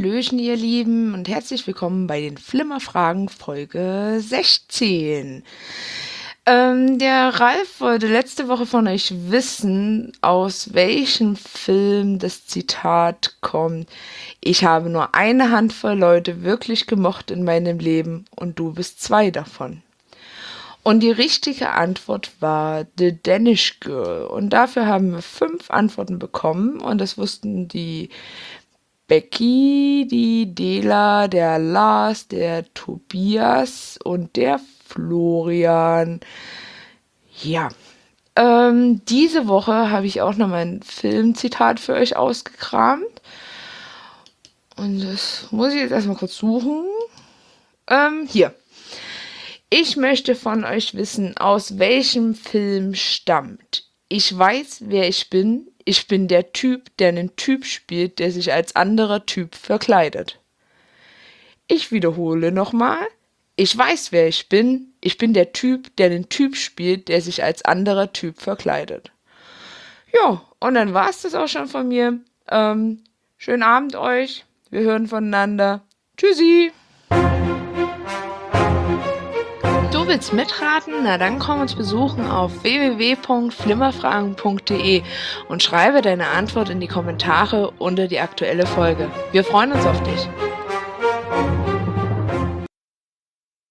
Hallöchen, ihr Lieben, und herzlich willkommen bei den Flimmerfragen Folge 16. Der Ralf wollte letzte Woche von euch wissen, aus welchem Film das Zitat kommt: Ich habe nur eine Handvoll Leute wirklich gemocht in meinem Leben und du bist zwei davon. Und die richtige Antwort war The Danish Girl. Und dafür haben wir 5 Antworten bekommen. Und das wussten die Becky, die Dela, der Lars, der Tobias und der Florian. Ja, diese Woche habe ich auch noch mein Filmzitat für euch ausgekramt. Und das muss ich jetzt erstmal kurz suchen. Hier. Ich möchte von euch wissen, aus welchem Film stammt: Ich weiß, wer ich bin. Ich bin der Typ, der einen Typ spielt, der sich als anderer Typ verkleidet. Ich wiederhole nochmal. Ich weiß, wer ich bin. Ich bin der Typ, der einen Typ spielt, der sich als anderer Typ verkleidet. Ja, und dann war es das auch schon von mir. Schönen Abend euch. Wir hören voneinander. Tschüssi. Du willst mitraten? Na dann komm uns besuchen auf www.flimmerfragen.de und schreibe deine Antwort in die Kommentare unter die aktuelle Folge. Wir freuen uns auf dich.